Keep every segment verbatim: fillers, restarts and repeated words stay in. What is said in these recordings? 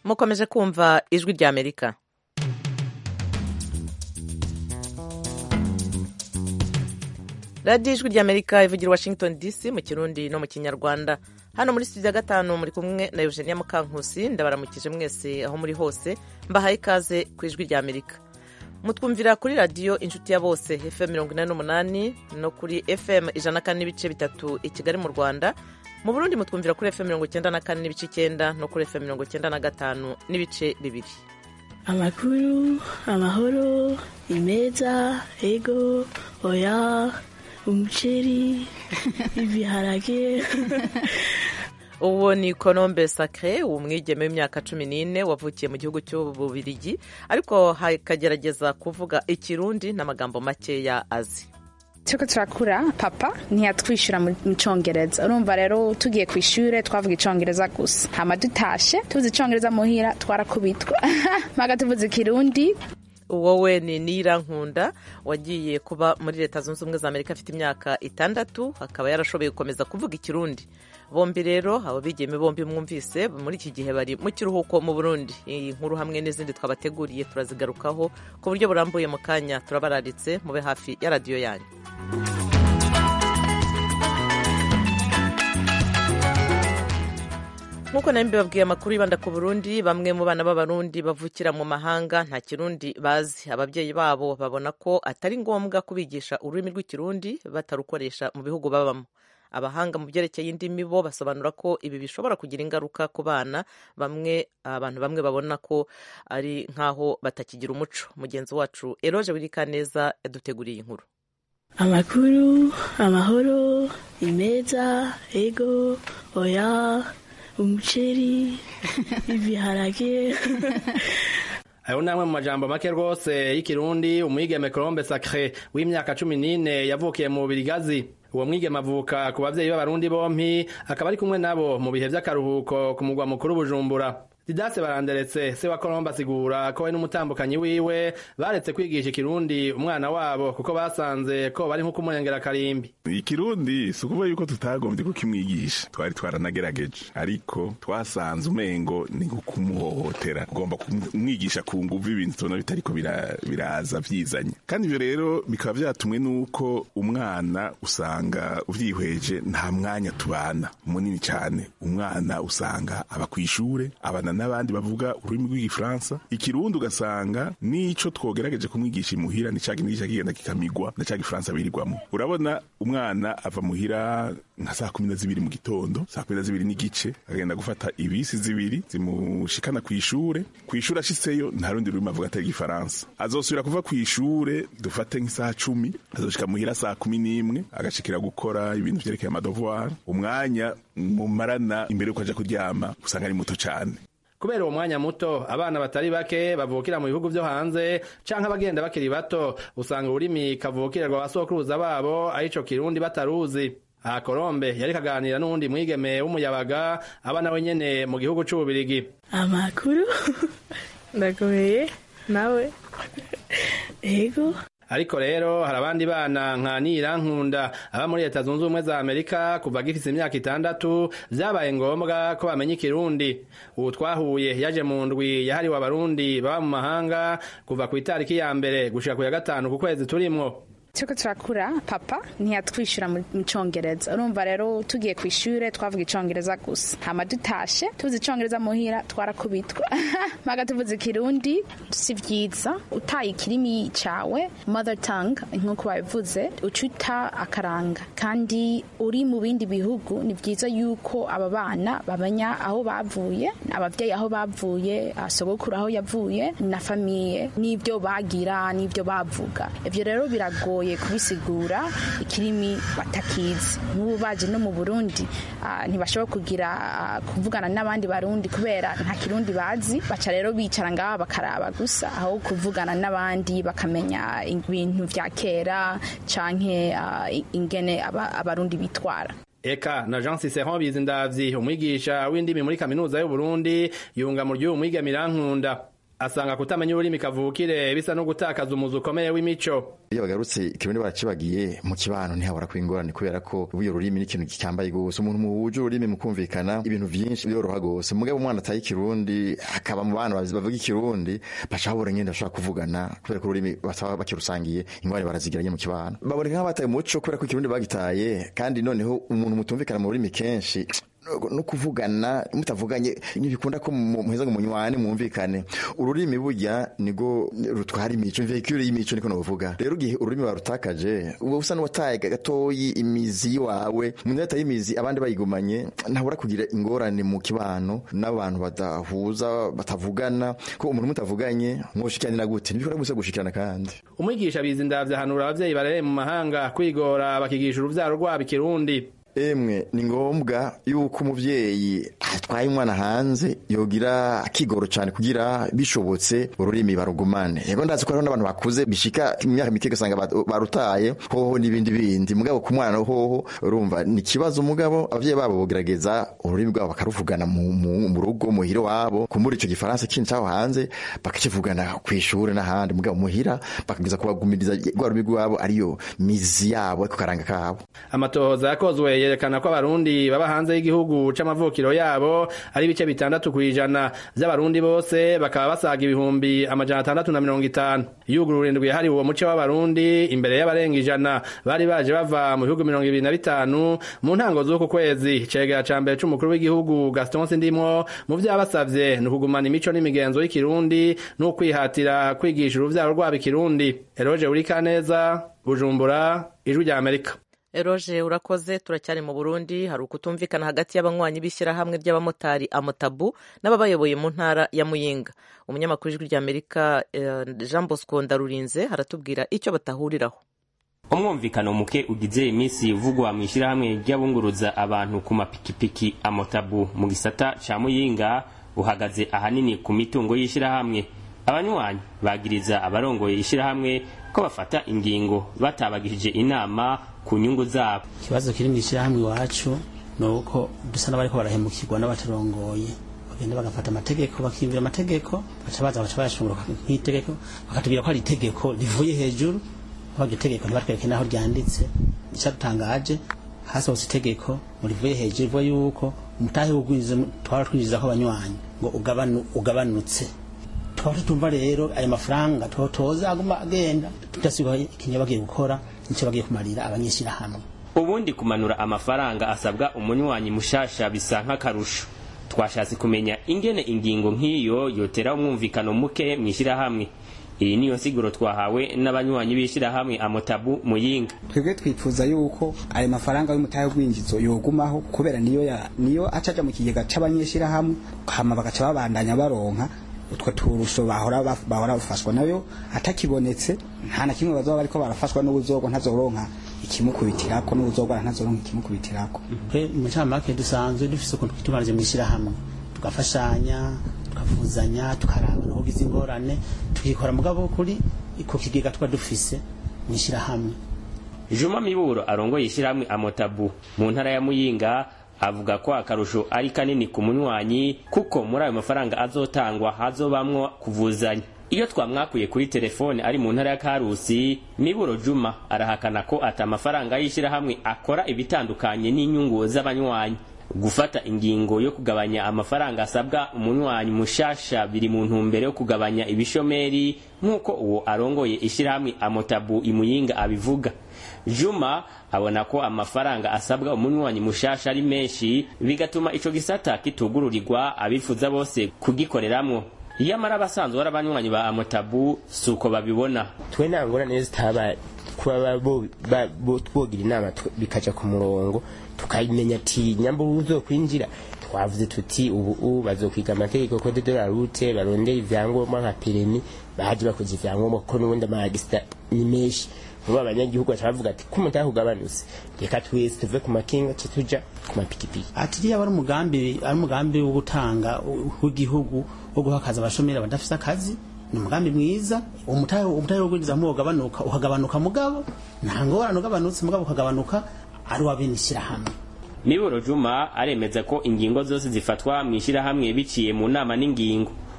mukomeje kumva ijwi rya Amerika. radiyo ijwi rya Amerika ivugira Washington D C mu kirundi no mu kinyarwanda. Hano muri studio ya gatanu muri kumwe na Eugenia Mukankusi. Ndabaramukije mwese aho muri hose, mbahaye ikaze ku ijwi rya Amerika. Mutwumvira kuri radiyo inshuti ya bose F M mirongo inani n'umunani no kuri F M ijana na kane n'ibice bitatu i Kigali mu Rwanda. Mu Burundi mutwumvira kuri F M mirongo icyenda na kane n'ibice icyenda no kuri F M mirongo icyenda na gatanu n'ibice bibiri. Amakuru, amahoro, imeza, ego, oya, umuceri, ibiharage. Uwo ni Colombe Sacre, umwigeme w'imyaka cumi n'ine wavukiye mu gihugu cy'Ububirigi, ariko hakagerageza kuvuga ikirundi n'amagambo makeya azi. Tuko turakura papa ntiyatwishyura mu Congereza. Urumva rero tugiye ku ishure twavuga Icongereza gusa. Hama dutashe tuvuze Icongereza muhira twarakubitwa. Maga tuvuze Kirundi. Wowe ni Nirankunda wagiye kuba muri Leta Zunze Ubumwe za Amerika afite imyaka itandatu, akaba yarashoboye gukomeza kuvuga Ikirundi. Bombi rero abo bigeme bombi mwumvise muri iki gihe bari mu kiruhuko mu Burundi. Iyi nkuru hamwe n'izindi twabateguriye turazigarukaho ku buryo burambuye mu kanya. Turabararitse mube hafi ya radiyo yanyu. Nkuko nambe babwiye amakuru yibanda ku Burundi, bamwe mu bana b'Abarundi bavukira mu mahanga nta Kirundi bazi. Ababyeyi babo babona ko atari ngombwa kubigisha ururimi rw'Ikirundi batarukoresha mu bihugu babamo. Abahanga mu byerekeye indimi bo basobanura ko ibi bishobora kugira ingaruka ku bana. Bamwe abantu bamwe babona ko ari nkaho batakigira umuco. Mugenzi wacu Eroge Wirikaneza yaduteguriye inkuru. Amakuru, amahoro, imeza, ego, oya, umuceri, ibiharage. Ayo namwe mu majambo make rwose y'ikirundi umwigeme Colombe Sacre w'imyaka cumi n'ine yavukiye mu Birigazi. Uwo mwigeme avuka ku bavyeyi b'Abarundi bompi, akaba ari kumwe nabo mu bihe vy'akaruhuko ku mugwa mukuru Bujumbura. Didase Baranderetse se wa Colombe asigura ko we n'umutambukanyi wiwe baretse kwigisha Ikirundi umwana wabo kuko basanze ko bari nko kumurengera karimbi. Ikirundi sukuba yuko tutagombye kukimwigisha, twari twaranagerageje, ariko twasanze umengo ni kumuhohotera, ugomba kumwigisha ku nguvu ibintu tubona bitariko biraza vyizanye. Kandi ivyo rero bikaba vyatumwe nuko umwana usanga uvyihweje nta mwanya tubana munini cyane. Umwana usanga aba kwishure, abana n'abandi bavuga ururimi rw'Igifaransa. Ikirundi ugasanga nico twogerageje kumwigisha imuhira ni cya kintu kigenda kikamigwa na cya Gifaransa birirwamo. Urabona umwana ava muhira nka saa kumi na zibiri mu gitondo, saa kumi na zibiri n'igice agenda gufata ibisi zibiri zimushikana ku ishure. Ku ishure ashiseyo nta rundi rurimi avuga atari Igifaransa. Azosubira kuva ku ishure dufate nk'isaha cumi, azoshika muhira saa kumi n'imwe agashikira gukora ibintu vyerekeye amadevoir. Umwanya mumarana imbere yuko aja kuryama usanga ari muto cyane. Kubera uwo mwanya muto abana batari bake bavukira mu bihugu byo hanze canke abagenda bakiri bato usanga ururimi kavukirwa basokuruza babo arico Kirundi bataruzi. Aha Colombe yari kaganira n'undi mwigeme w'umuyabaga abana we nyene mu gihugu c'Ububirigi. Amakuru ndakomeye nawe ego. Ariko rero hari abandi bana nka Nirankunda aba muri Leta Zunze Ubumwe za Amerika kuva gifise imyaka itandatu vyabaye ngombwa ko bamenya Ikirundi. Ubu twahuye yaje mu ndwi yahariwe Abarundi baba mu mahanga kuva ku itariki ya mbere gushika ku ya gatanu ku kwezi turimwo. Tuko turakura papa ntiyatwishyura mu Congereza. Urumva rero tugiye ku ishure twavuga Icongereza gusa. Hama dutashe tuvuze Icongereza muhira twarakubitwa. Maga tuvuze Kirundi si vyiza. Utaye ikirimi cawe mother tongue nkuko babivuze ucuta akaranga. Kandi uri mu bindi bihugu ni vyiza yuko aba bana bamenya aho bavuye, abavyeyi aho bavuye, sogokuru aho yavuye na famiye n'ibyo bagira n'ibyo bavuga. Ivyo rero biragoye kubisigura ikirimi batakizi. N'ubu baje no mu Burundi ntibashobora kugira kuvugana n'abandi Barundi kubera nta Kirundi bazi. Baca rero bicara ngaha bakaraba gusa aho kuvugana n'abandi bakamenya ibintu vya kera canke ingene Abarundi bitwara. Eka na Jean Cicéron Bizindavyi umwigisha w'indimi muri kaminuza y'u Burundi yunga mu ry'uwo mwigeme Nirankunda. asanga kutamenya ururimi kavukire bisa no gutakaza umuzi ukomeye w'imico. Iyo bagarutse ikirundi baracibagiye mu kibano ntihabura kwingorane kubera ko ubuyo rurimi ni ikintu cyambaye gose umuntu mu wuje ururimi mu kumvikana ibintu byinshi byoroha gose mugabo umwana ataye ikirundi akaba mu bana bavuga ikirundi bacabura ngende bashaka kuvugana kubera ko ururimi bataba bakirusangiye ingwani barazigiranye mu kibano baboneka nk'abataye umuco kubera ko ikirundi bagitaye kandi noneho umuntu mutumvikana mu rurimi kenshi no kuvugana mutavuganye ntibikunda ko muheza ngo munywane mwumvikane ururimi burya nigo rutwara imico véhicule y'imico niko novuga rero gihe ururimi barutakaje ubu usa n'wataye gatoyi imizi wawe umuntu yataye imizi abandi bayigumanye ntabura kugira ingorane mu kibano n'abantu badahuza batavugana ko umuntu mutavuganye mwoshikirana gute ntibikora gusa gushikirana kandi umwigisha bizindavya hanura abavyeyi barere mu mahanga kwigora bakigisha uruvyaro rwabo ikirundi. Emwe ni ngombwa yuko umuvyeyi atwaye umwana hanze yogira akigoro cyane kugira bishobotse ururimi barugumane. Yego ndazi ko hari n'abantu bakuze bishika mu myaka mike gasanga barutaye hoho n'ibindi bindi mugabo ku mwana hoho urumva ni kibazo mugabo abavyeyi babo bogerageza ururimi rwabo bakaruvugana mu rugo muhira wabo kumbura ico gifaransa kintu cyaho hanze bakakivugana kw'ishure n'ahandi mugabo muhira bakagiza kubagumiriza rwa rurimi rwabo ariyo mizi yabo ko karanga kabo. Amatohoza yakozwe yerekana ko abarundi baba hanze y'igihugu c'amavukiro yabo ari bice bitandatu kwijana by'abarundi bose bakaba basaga ibihumbi amajana atandatu na mirongo itanu. Yugurura indwi hari uwo muce w'abarundi imbere y'abarenga ijana bari baje bava mu bihugu mirongo ibiri na bitanu mu ntango z'uku kwezi. Cegera ca mbere c'umukuru w'igihugu Gaston Sindimwo mu vyabasavye ni ukugumana imico n'imigenzo y'ikirundi no kwihatira kwigisha uruvyaro rwabo ikirundi. Eroje Urikaneza, Bujumbura, Ijwi rya Amerika. Eroje urakoze. Turacyari mu Burundi hari ukutumvikana hagati y'abanywanyi b'ishyirahamwe ry'abamotari Amotabu n'ababayoboye mu ntara ya Muyinga. Umunyamakuru w'Ijwi rya Amerika Jean Bosco Ndarurinze haratubwira icyo batahuriraho. Umwumvikano muke ugize iminsi uvugwa mu ishyirahamwe ry'abunguruza abantu ku mapikipiki Amotabu mu gisata ca Muyinga uhagaze ahanini ku mitungo y'ishyirahamwe. Abanywanyi bagiriza abarongoye ishyirahamwe ko bafata ingingo batabagishije inama ku nyungu zabo. Kibazo kiri mu ishyirahamwe iwacu nuko dusa n'abariko barahemukirwa n'abatarongoye bagenda bagafata amategeko bakimvira amategeko baca baza baca bayashungura nk'itegeko bakatubwira ko ari itegeko rivuye hejuru aho itegeko ntibatwereke naho ryanditse icyatangaje hasohotse itegeko mu rivuye hejuru rivuga yuko umutahe w'ugwize twara twinjiza ko abanywanyi ngo ugabanu ugabanutse twari tumva rero ayo mafaranga totoza aguma agenda tudasigaye ikinyo bagiye gukora nicyo bagiye kumarira abanyeshira hamwe. Ubundi kumanura amafaranga asabwa umunywanyi mushasha bisa nk'akarusho. Twashatse kumenya ingene ingingo nk'iyo yotera umwumvikano muke mwishira hamwe. Iyi niyo siguro twahawe n'abanywanyi bishira hamwe Amotabu Muyinga. Twebwe twifuza yuko ayo mafaranga y'umutahe gwinjizo yogumaho kubera niyo ya niyo acaja mu kigega c'abanyeshira hamwe hama bagaca babandanya baronka utwo turusho bahora bahora bafashwa nayo atakibonetse nta na kimwe bazoba bariko barafashwa n'ubuzogo ntazoronka ikimukubitirako n'ubuzogo ntazoronka ikimukubitirako. Twe mu cyamake dusanzwe dufise ukuntu twitumarije mu ishyira hamwe tugafashanya tukavuzanya tukaraba no kugiza ingorane tukikora mugabo kuri iko kigega twa dufise mu ishyira hamwe. Juma Miburo arongoye ishyira hamwe Amotabu mu ntara ya Muyinga avuga ko akarusho ari kanini ku munywanyi kuko muri ayo mafaranga azotangwa hazobamwo kuvuzanya. Iyo twamwakuye kuri telefone ari mu ntara ya Karusi, Miburo Juma arahakana ko ata amafaranga yishira hamwe akora ibitandukanye n'inyungu z'abanywanyi. Gufata ingingo yo kugabanya amafaranga asabwa umunywanyi mushasha biri mu ntumbero yo kugabanya ibishomeri nkuko uwo arongoye ishirahamwe Amotabu Imuyinga abivuga. Juma abona ko amafaranga asabwa umunywanyi mushasha ari menshi bigatuma ico gisata kitugururirwa abifuza bose kugikoreramwo. Iyamara basanzwe barabanywanyi ba Amotabu suko babibona. Twe nangora neza taba kuba bo bogira inama bikaja ku murongo tukayimenya ati nyamburu uzo kwinjira twavuze tuti ubu bazokwiga amategeko ko de la route barondeye ivyangombwa nka permis baje bakoze ivyangombwa ko n'ubundi amagista ni menshi vuba abanyagihugu bavuga ati ko mutahe ugabanutse reka twese tuve ku makinga tuja ku mapikipiki. Ati ya bari umugambi ari umugambi wo gutanga w'igihugu wo guhakaza abashomera badafise akazi ni umugambi mwiza umutahe umutahe wo gwinjiza mu ugabanuka uhagabanuka mugabo nta ngorane ugabanutse mugabo ukagabanuka ari wabinishira hamwe. Miburo Juma aremeza ko ingingo zose zifatwa mwishira hamwe biciye mu nama n'ingingo.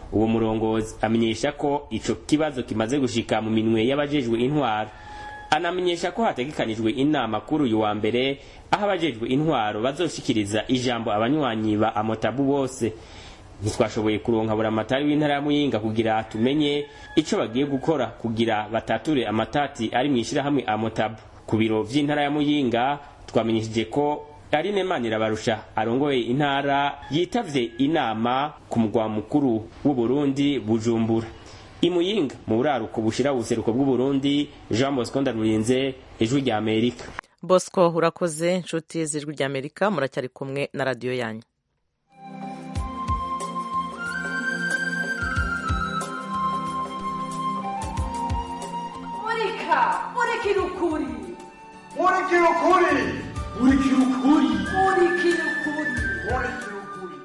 uwo murongozi amenyesha ko ico kibazo kimaze gushika mu minwe y'abajejwe intwaro. Anamenyesha ko hategekanijwe inama kuri uyu wa mbere aho abajejwe intwaro bazoshikiriza ijambo abanywanyi ba Amotabu bose. Ntitwashoboye kuronka buramatari w'intara ya Muyinga kugira tumenye ico bagiye gukora kugira batature amatati ari mwishirahamwe Amotabu. Ku biro vy'intara ya Muyinga twamenyesheje ko Aline Manirabarusha arongoye intara yitavye inama ku mugwa mukuru w'u Burundi Bujumbura. Imuyinga mu buraruko bushira ubuseruko bw'u Burundi, Jean Bosco Ndarurinze, Ijwi rya Amerika. Bosco urakoze, nshuti z'Ijwi rya Amerika, muracyari kumwe na radio yanyu. Murika, murikira ukuri. Murikira ukuri. Murikira ukuri. Murikira ukuri. Murikira ukuri.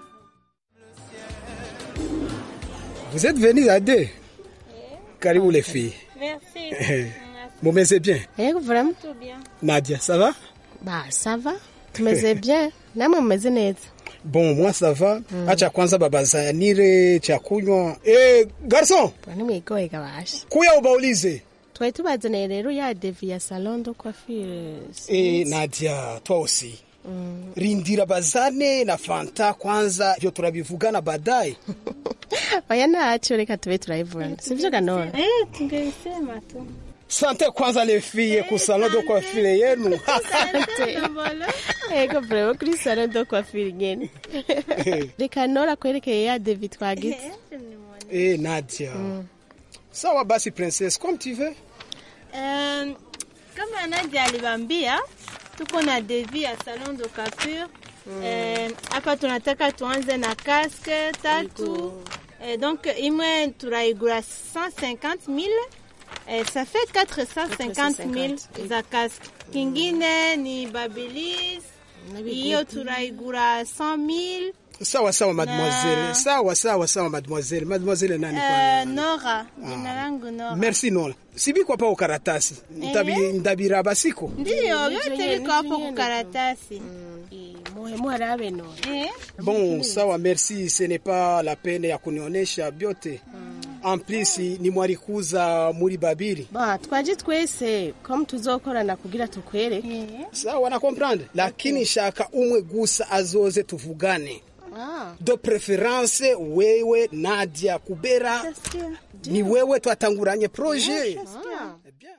Vous êtes venus à deux? Karibu les filles. Merci. Bon, mais c'est bien. Eh, vraiment tout bien. Nadia, ça va? Bah, ça va. Tumeze bien. Namwe mmeze neza. Bon, moi ça va. Mm. Acha kwanza babazanire cha kunywa. Eh, garçon. Bwana mwigoye gabashi. Kuya ubaulize. Twari tubazaniye rero ya devi ya salon de coiffure. Eh, Nadia, toi aussi. Mm. Rindira bazane na fanta kwanza vyo turabivugana baadaye. Oya nacho reka tube turayivugana. Sivyo ganora. Eh, tungesema tu. Sante kwanza les filles ku salon de coiffure yenu. Ego vraiment kuri salon de coiffure ngene. Reka nora kwerekeye ya devi twagize. Eh, Nadia. Mm. Sawa basi princesse, comme tu veux. Um, kama Nadia alibambia tuko na devi ya salon de coiffure. Hapa mm. um, tunataka tuanze na casque tatu. Et donc imwe turaigura cent cinquante mille. Et ça fait quatre cent cinquante mille za casque. Kingine ni babilis. Iyo turaigura cent mille. Sawa sawa mademoiselle. Na... Sawa sawa sawa mademoiselle. Mademoiselle nani uh, kwa? Nora. Jina langu Nora. Merci Nora. Sibi kwa pa ukaratasi. Ndabi eh? Ndabira basiko. Ndiyo, yote liko hapo kukaratasi. Mohe mwarabe Nora. Eh? Bon, sawa merci, ce n'est pas la peine ya kunionesha byote. En plus ni mwarikuza muri babiri. Ba, twaje twese comme tuzokorana kugira tukwereke. Yeah. Sawa na comprendre, lakini okay. Shaka umwe gusa azoze tuvugane. Ah. De préférence wewe Nadia Kubera. Ni wewe twatanguranye projet. Ah. Eh bien.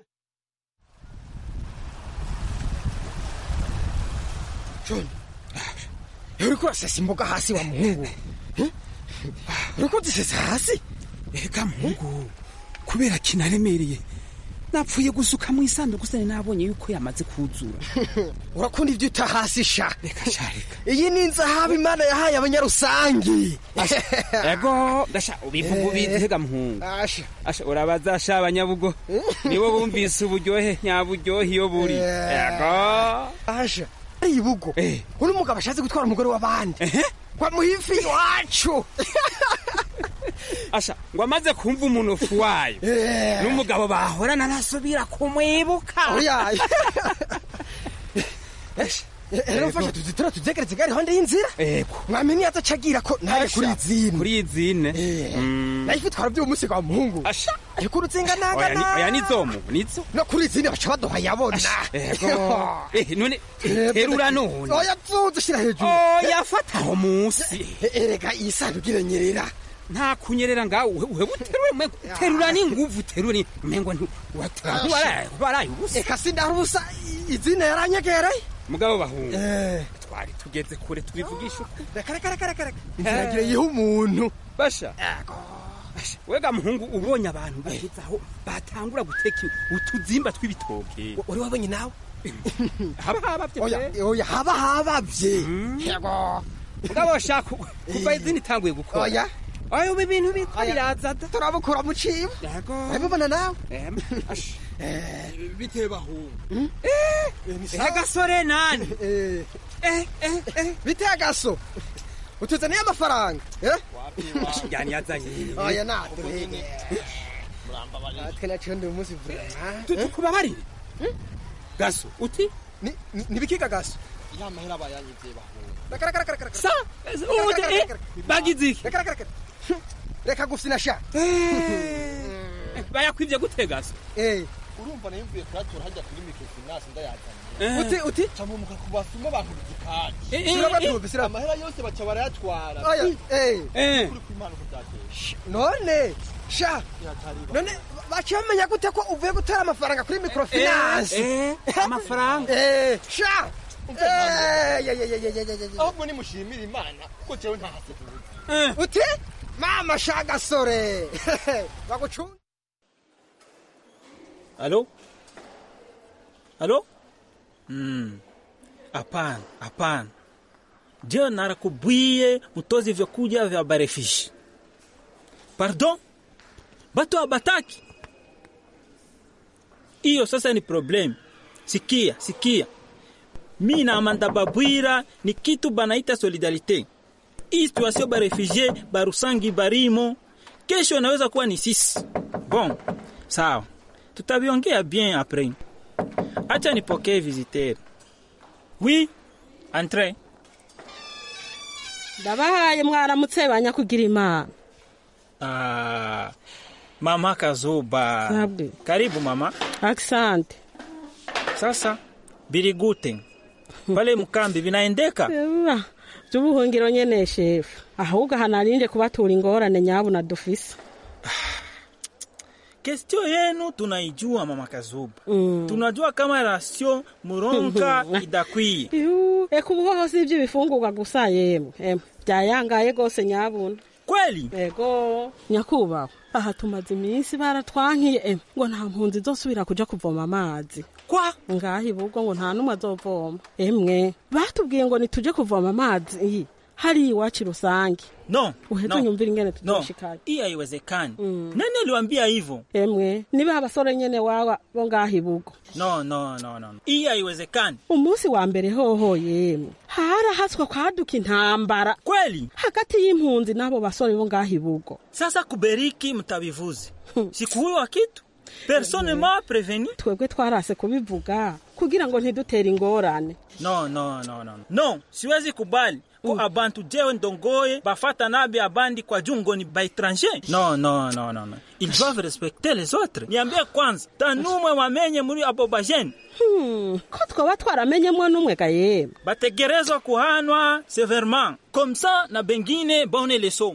John. Uriko sesimboka hasi wa Mungu. Uriko tsese hasi. Eka Mungu, kubera kinaremereye napfuye gusuka mu isanduku sane nabonye yuko yamaze kuzura. Urakunda ivyo utahasi sha. Reka sharika. Iyi ni nzahabu Imana yahaye abanyarusangi. Ego, dasha ubivuga ubitega Mungu. Asha. Asha urabaza sha abanyabugo. Nibo bumvise uburyohe nyaburyohe iyo buri. Ego. Asha. Ibugo. Eh. Uri mugabo ashatse gutwara umugore w'abandi. Eh? Kwa muhifi wacu. Asha, ngo amaze kumva umunofu wayo. Yeah. N'umugabo bahorana nasubira kumwibuka. Oya. Ero fasha tuzitura tuzegeretse gari honde y'inzira. Ego. Mwamenye atacagira ko naye kuri izine. Kuri izine. Mm. Naye twara byo umunsi kwa Mungu. Asha. Ariko urutsenga naga na. Oya nizomu, nizo. No kuri izine bacha badoha yabona. Ego. Eh none terura none. Oya tuzo shira hejuru. Oya fata ho munsi. Erega isandugire nyerera. Nta kunyerera ngaho uhe buterure mwe terura ni nguvu terure mengo watara wara wara yubusa eka sindarubusa izina yaranyegereye mugabo bahungu eh twari tugeze kure twivugisha reka reka reka reka ntiragire yiho umuntu basha basha wega muhungu ubonye abantu bahizaho batangura guteka utuzimba tw'ibitoke uri wabonye nawe haba haba bye oya oya haba haba bye yego mugabo shaka kuva izini tanguye gukora oya ayo ibintu bitiraza turabukura mu cibo yego abibona nawe eh biteba ho eh gasore nani eh eh eh bitega gaso utuzaniye amafaranga eh wapi yani yazanye oya na turenge muramba bali atkana chondo umusi vrema tukubabari gaso uti ni nibikiga gaso ya mahera bayanyivye baho kara kara kara kara sa uti bagiziki kara kara kara reka gufina sha bayakwivye gutegasa eh urumva nayumviye kuratora hajya kuri microfinance ndayazanye uti uti camumuka kubasuma abantu bizikanje sirabatumvisira amahera yose baca barayatwara oya eh eh kuri kwimana kudatesha none sha none bacha bamenya gute ko uvuye gutara amafaranga kuri microfinance eh amafaranga eh sha eh ahubwo ni mushimira imana ko jewe ntahase uti mama sha gasore bagucunga. Alo? Alo? Mm. Hapana, hapana. Je narakubwiye mutozi vyokuja vya barefishi. Pardon? Batu abataki. Iyo sasa ni problem. Sikia, sikia. Mi na Amanda Babwira ni kitu banaita solidarite. Hii situation ba refugee barusangi barimo kesho inaweza kuwa ni sisi. Bon, sawa. Tutaviongea bien après. Acha nipokee visiteur. Oui, entrez. Ndabahaye mwaramutse banyakugira imana. Ah, mama Kazuba. Sabwe. Karibu mama. Asante. Sasa birigute. Pale mkambi vinaendeka? Ewa. Tubuhungiro nyene chef. Ahubwo hanarinde kubatura ingorane nyabo na dufise. Kestio yenu tunaijua mama Kazuba. Mm. Tunajua kama rasio muronka idakwiye. Yu, ekubuho si ibyo bifungurwa gusa yemwe. Em, byayangaye gose nyabuna. Kweli? Ego, nyakubaho. Aha tumaze iminsi baratwankiye em, ngo nta mpunzi zosubira kuja kuvoma amazi. Kwa? Ngahi bugo ngo nta numwe azovoma. Emwe, batubwiye ngo nituje kuvoma amazi. Hari iwacu rusangi. No. Uheze no. nyumvira ingene tutoshikaje. No. Iya haiwezekani. Mm. Nani aliwaambia hivyo? Emwe, nibe abasore nyene wawa bo ngahi bugo. No, no, no, no. Iya haiwezekani. Umunsi wa mbere hoho yemwe. Hara haswa kwaduka intambara. Kweli? Hagati y'impunzi nabo basore bo ngahi bugo. Sasa kuberiki mtabivuze. Sikuwa kitu. Persone ma preveni. Twebwe twarase kubivuga kugira ngo ntidutere ingorane. No, no, no, no. No, siwezi kubali. Ko mm. abantu jewe ndongoye bafata nabi abandi kwa jungo ni ba étranger. No, no, no, no, no. Ils doivent respecter les autres. Niambie kwanza, tanumwe wamenye muri abo bajeni. Hmm, ko twaba twaramenye mwe numwe gaye. Bategerezwa kuhanwa sévèrement. Comme ça na bengine bonne leçon.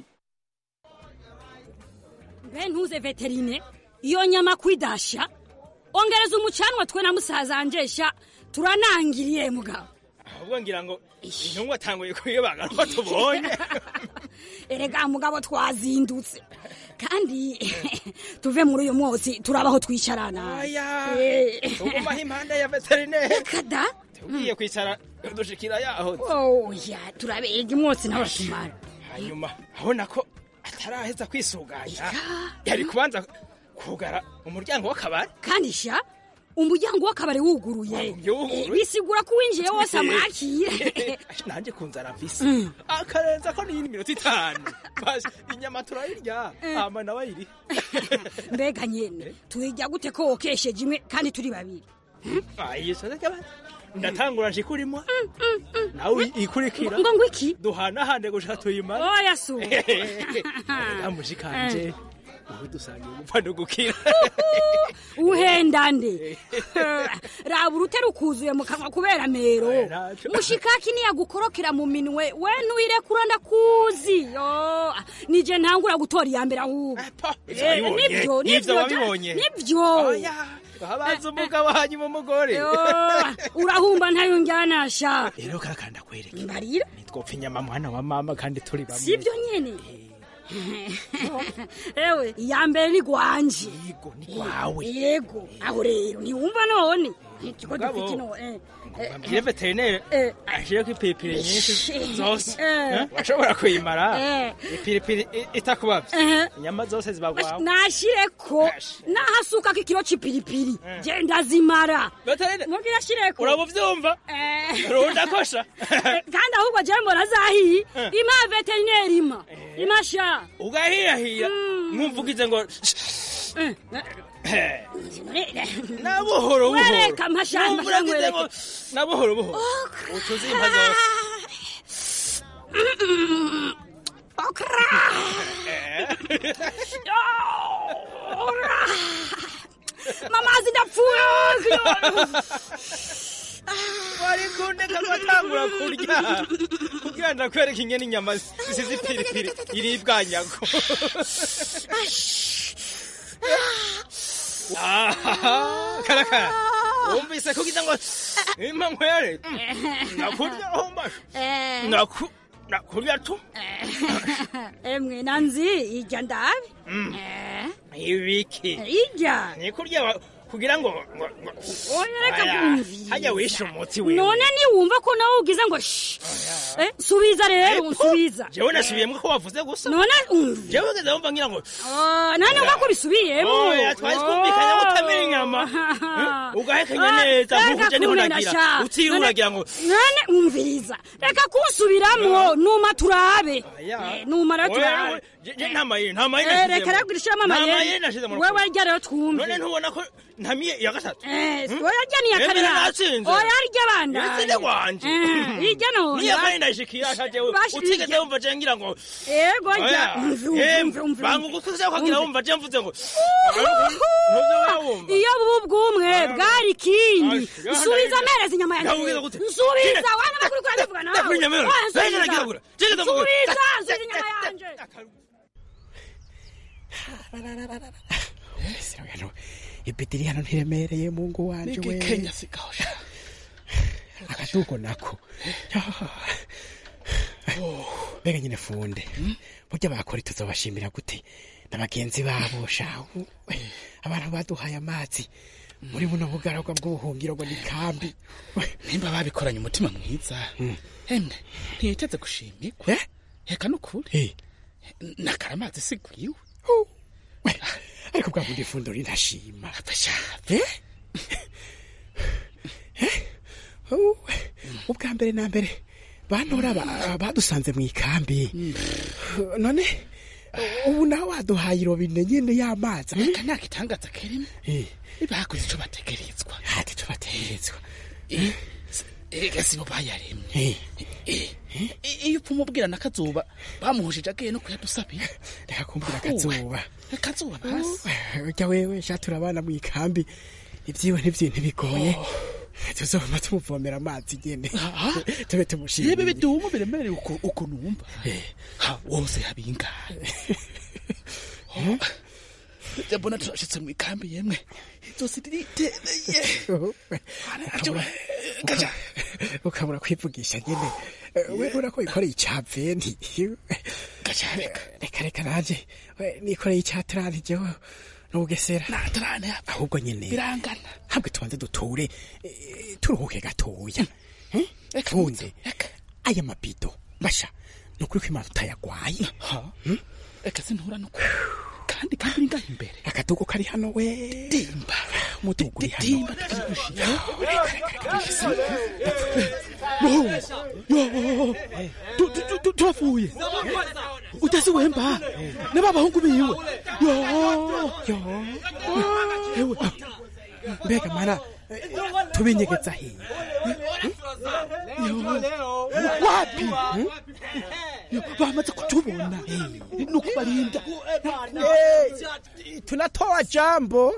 Ben ntuze veterine. Iyo nyama kwidasha. Ongereza umucanwa twe na musaza anjesha. Turanangiriye mugabo. Ahubwo ngira ngo intungu atanguye kuyibaga ko tubonye. Erega mugabo twazindutse. Kandi tuve muri uyu mwose turabaho twicarana. Aya. Uguma impanda ya veterinaire. Kada. Tugiye kwicara dushikira yaho. Oh ya turabega mwose n'abashimara. Hanyuma abona ko ataraheza kwisuganya. Yari kubanza kugara umuryango w'akabari. Kandi sha umuryango w'akabari wuguruye. Bisigura ko winjiye wose amwakire. Nanje kunzara mfise. Akarenza ko ni minota itanu. Basi inyama turayirya. Ama nabayiri. Mbega nyene tuyijya gute ko okesheje imwe kandi turi babiri. Ayi sone kabari. Ndatangura nshikurimwa. Nawe ikurikira. Ngo ngwiki? Duhana hande gushaka tuyimara. Oya su. Amushikanje. Ubu dusangiye umupfano gukira. Uhendande. Raba urute rukuzuye mu kanwa kubera mero. Mushikaki ni yagukorokera mu minwe we nuyirekura ndakuzi. Yo, nije ntangura gutora iyambere ahubwo. Nibyo, nibyo wabibonye. Nibyo. Oya. Habaza umugabo hanyuma umugore. Urahumba ntayo njyanasha. Rero karakanda kwereke. Mbarira. Nitwopfa inyama mwana wa mama kandi turi bamwe. Sibyo nyene. Ewe iyambere ni gwanje. Yego ni kwawe. Yego aho rero ni wumva none. Kiko dufite no eh. Mbye veterinaire aje ko ipipire nyinshi zose. Washobora kuyimara. Ipipire itakubavye. Inyama zose zibagwaho. Nashireko. Nahasuka kikiro c'ipiripiri. Je ndazimara. Veterinaire. Mugira shireko. Urabuvyumva? Eh. Runda kosha. Kandi ahubwo je mbona zahi. Ima veterinaire ima. Imasha. Ugahirahira. Mwumvugize ngo Nabuhoro buhoro. Wereka mashamba shangwereka. Nabuhoro buhoro. Utuzi impa zose. mama zidapfuye wari kundeka ngatangura kurya kugira ndakwereka ingene inyama zisize ipiripiri iribwa nyago karakara wumvise kugira ngo impa nkwere nakurya hombasha naku nakurya tu emwe nanzi ijya ndabi ibiki ijya ni kurya kugira ngo oyereka kumvira hajya wisha umuti wewe none ni wumva ko nawe ugize ngo eh subiza rero subiza jewe nasubiyemo ko wavuze gusa none jewe ngeze wumva ngira ngo ah nane uba ko bisubiyemo oya twari twumvikanye ngo utamira inyama ugahekanya neza nk'uje niho nagira utiyuragira ngo none umviriza reka kusubiramo numa turabe numa rero turabe je ntamaye ntamaye nashize reka ragurishira mama ye wewe arya rero twumve none ntubona ko ntamiye ya gatatu eh oya arya ni ya kabiri oya arya banda yatsinze wanje irya no ni ya kabiri ndashikira shajewe utigeze wumva je ngira ngo yego arya umve umve bangu gukuze kwagira wumva je mvuze ngo iyo bubwumwe bwari kindi subiza mereza inyama yanjye subiza wana makuru kwa bivuga nawe subiza subiza inyama yanjye Siragano ibitiri hano ntiremereye mungu wanje we Kenya sikahosha akatuko nako Bega nyine funde burya bakora tuzobashimira gute nabagenzi babo shawu abantu baduhaye amazi muri buno bugaragwa bw'ubuhungiro ngo nikambi nimba babikoranye umutima mwiza hemwe ntiyiteze gushimikwa heka nukuri nakaramazi sigwiwe ariko bwa bundi fundo rinashima apasha eh ubwa mbere na mbere banora badusanze mu ikambi none ubu nawe waduhaye irobine nyine y'amazi aka nakitangaza kerime ibakoze ico bategerezwa hati ico bategerezwa ega sibo bayaremye iyo upfumubwira nakazuba bamuhushije agiye no kuyadusabira reka kumbwira akazuba akazuba basi ujya wewe shatura abana mu ikambi ibyiwe ntibyintu bigoye tuzoma tumuvomera amazi nyene tube tumushimye yebe bidumu biremereye uko uko numva ha wose habinga Jabona turashitse mu ikambi yemwe zose diritereye kaja ukabura kwivugisha nyene we urako ikoreye icaventi kaja reka reka naje nikoreye icatrani jewe nugesera natrane ahubwo nyene birangana habwe tubanze duture turuhuke gatoya reka bunze aya mabido basha nukuri ko imana tutayagwaye ha reka sintura nuko kandi kandi ngaho imbere akadugo kari hano we dimba mudugo uri hano yo tuvuye utasi wemba n'abahungu biwe yo yo ewe mbega mana tubinyegeza hiye wapi bamaze kutubona nuko barinda tunatoa jambo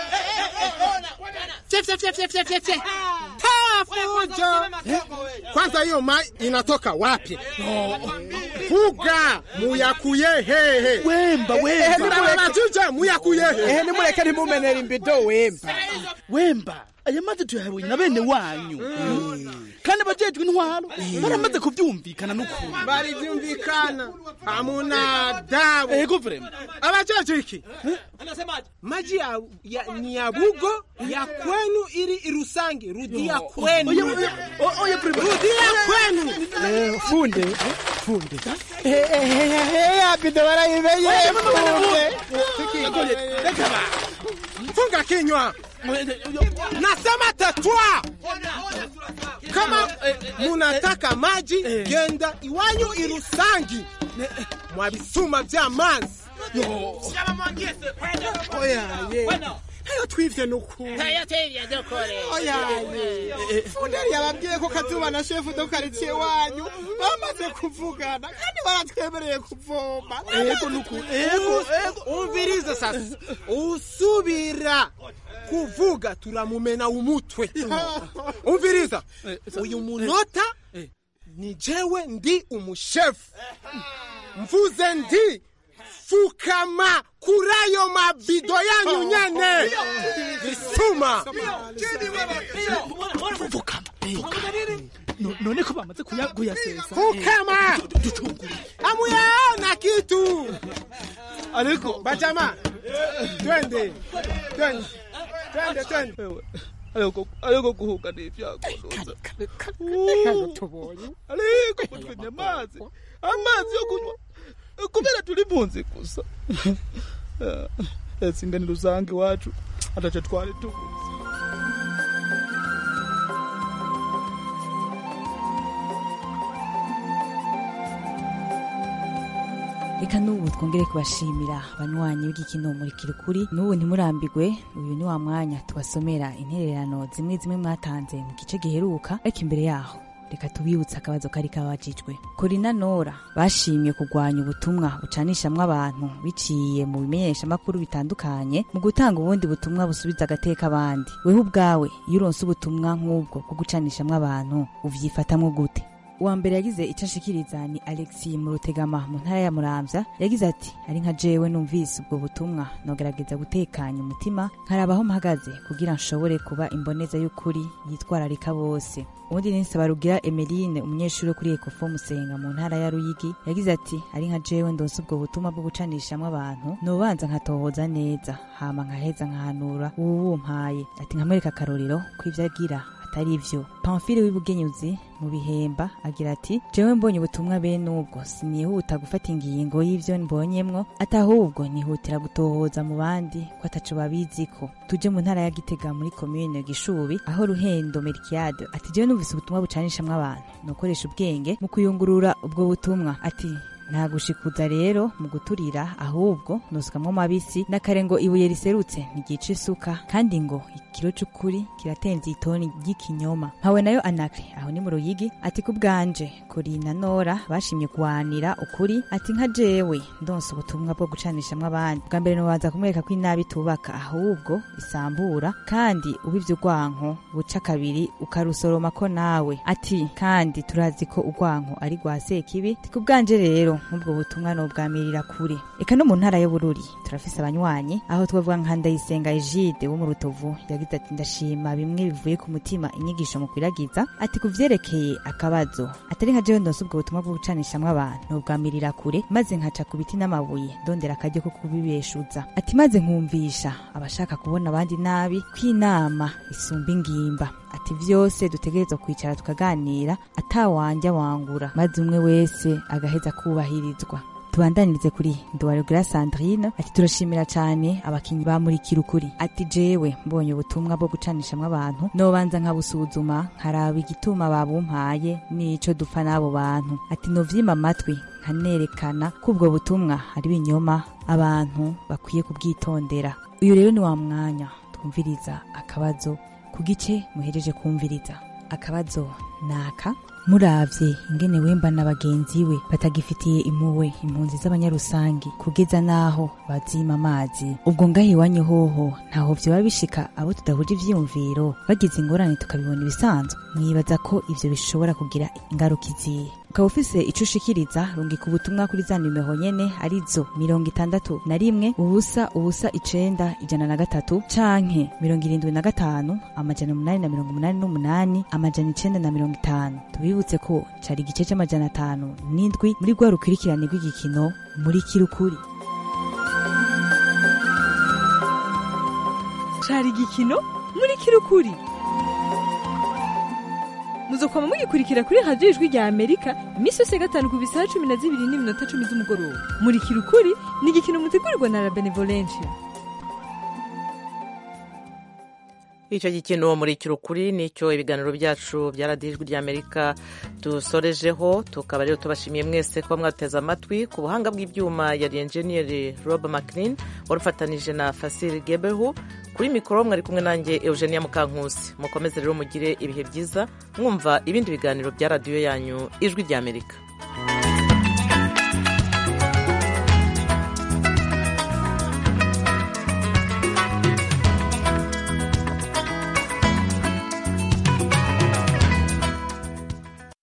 tafujo kwanza hiyo mai inatoka wapi fuga muyakuye hehe wemba wemba wemba muyakuye hehe ehe nimureke ntimumenera imbido wemba wemba aya mazi tuyahabonye na bene wanyu kandi bajejwe intwaro baramaze kuvyumvikana n'ukuri bari vyumvikana hamuna dabu ego vrema abajeje iki anasemaje maji ya, ya ni ya bugo ya kwenu ili irusangi rudi ya kwenu oya vrema rudi ya kwenu eh funde funde eh eh eh abido barayimenye funde funga kinywa nasema tatwa kama munataka maji genda iwanyu irusangi mwabisuma vya manzi oya ye nayo twivye nukuri ntayo twivye dukore oya funderi yababwiye ko Kazuba na chef do quartier wanyu bamaze kuvugana kandi baratwemereye kuvoma ego nukuri ego ego umvirize sasa usubira kuvuga turamumena umutwe umviriza uyu munota ni jewe ndi umushefu mvuze ndi fukama kurayo mabido yanyu nyene bisuma fukama none ko bamaze kuyasesa fukama amuyana kitu ariko bajama twende twende twende twende ariko ariko kuhuka n'ivyakonoza tubonye ariko mutwenye amazi amazi yo kunywa kubera turi bunzi gusa esingani rusange wacu atacha twari tubuze. Eka n'ubu twongere kubashimira banywanyi b'igikino muri kirukuri n'ubu ntimurambigwe uyu ni wa mwanya tubasomera intererano zimwe zimwe mwatanze mu gice giheruka ariko imbere yaho reka tubibutsa akabazo kari kabajijwe. Corina Nora bashimye kugwanya ubutumwa bucanishamwe abantu biciye mu bimenyesha makuru bitandukanye mu gutanga ubundi butumwa busubiza agateka abandi. Wewe ubwawe iyo uronse ubutumwa nk'ubwo bwo gucanishamwe abantu uvyifatamwe gute? Uwa mbere yagize icyo ashikiriza ni Alexis mu Rutegama mu ntara ya Muramvya yagize ati ari nka jewe numvise ubwo butumwa nogerageza gutekanya umutima nkarabaho mpagaze kugira nshobore kuba imboneza y'ukuri yitwararika bose. Ubundi ni Sabarugira Emeline umunyeshuri kuri Ecofo Musenga mu ntara ya Ruyigi yagize ati ari nka jewe ndonse ubwo butumwa bwo gucanishamwe abantu nobanza nkatohoza neza hama nkaheza nkahanura uwumpaye ati nkamwereka karorero kw'ivyagira atari ivyo. Pamphile w'ibugenyuzi mu Bihemba agira ati jewe mbonye ubutumwa bene ubwo sinihuta gufata ingingo y'ivyo mbonyemwo atahubwo nihutira gutohoza mu bandi ko ataco babiziko. Tuje mu ntara ya Gitega muri commune Gishubi aho Ruhendo Melchiade ati jewe numvise ubutumwa bucanishamwe abantu nokoresha ubwenge mu kuyungurura ubwo butumwa ati nta gushikuza rero mu guturira ahubwo nosukamwo mabisi n'akarengo ibuye riserutse ntigica isuka kandi ngo ikiro c'ukuri kiratenze itoni ry'ikinyoma. Mpawe nayo Anakre aho ni mu Ruyigi ati kubwanje Corina Nora bashimye kuwanira ukuri ati nka jewe ndonse ubutumwa bwo gucanishamwe abandi bwa mbere no baza kumwereka ko inabi tubaka ahubwo isambura kandi ubivye urwanko buca kabiri ukarusoroma ko nawe ati kandi turazi ko urwanko ari rwa sekibi ati kubwanje rero nk'ubwo butumwa no bwamirira kure. Eka no mu ntara yo Bururi turafise abanywanyi aho twavuga nka Ndayisenga Egide wo mu Rutovu yagize ati ndashima bimwe bivuye ku mutima inyigisho mu kwiragiza ati kuvyerekeye akabazo atari nka jewe ndonse ubwo butumwa bwo gucanishamwe abantu no bwamirira kure maze nkaca ku biti n'amabuye ndondera akajye ko kubibeshuza ati maze nkumvisha abashaka kubona abandi nabi kw'inama isumba ingimba ati vyose dutegerezwa kwicara tukaganira atawanja wangura maze umwe wese agaheza kubahirizwa. Tubandanirize kuri Nduwarugira Sandrine ati turashimira cyane abakinyi ba muri kirukuri ati jewe mbonye ubutumwa bwo gucanishamwe abantu nobanza nkabusuzuma nkaraba igituma babumpaye nico dupfa n'abo bantu ati novyima amatwi nkanerekana ko ubwo butumwa ari binyoma abantu bakwiye kubwitondera. Uyu rero ni wa mwanya twumviriza akabazo ku gice muhejeje kumviriza. Akabazo naka muravye ingene wemba na bagenzi we batagifitiye impuwe impunzi z'abanyarusangi kugeza naho bazima amazi ubwo ngahe iwanyu hoho ntaho vyoba bishika abo tudahuje ivyiyumviro bagize ingorane tukabibona ibisanzwe mwibaza ko ivyo bishobora kugira ingaruka izihe? Ukaba ufise ico ushikiriza rungika ubutumwa kuri za nimero nyene arizo mirongo itandatu na rimwe ubusa ubusa icenda ijana na gatatu canke mirongo irindwi na gatanu amajana umunani na mirongo umunani n'umunani amajana icenda na mirongo itanu. Tubibutse ko cari igice c'amajana atanu n'indwi muri rwa rukurikirane rw'igikino muri kirukuri. Cari igikino muri kirukuri muzokwama mugikurikira kuri radio Ijwi rya Amerika imisi yose gatanu ku bisaha cumi na zibiri n'iminota cumi z'umugoroba. Muri kirukuri ni igikino mutegurirwa na La Benevolencia. icyo gikino muri kirukuri nicyo ibiganiro byacu bya radiyo ijwi ry'Amerika dusorejeho, tukaba rero tubashimiye mwese kuba mwateze amatwi. Ku buhanga bw'ibyuma yari enjeniyeri Rob McLean wari ufatanije na Fasil Gebehu, kuri mikoro mwari kumwe nanjye Eugenia Mukankusi. Mukomeze rero mugire ibihe byiza mwumva ibindi biganiro bya radiyo yanyu ijwi ry'Amerika.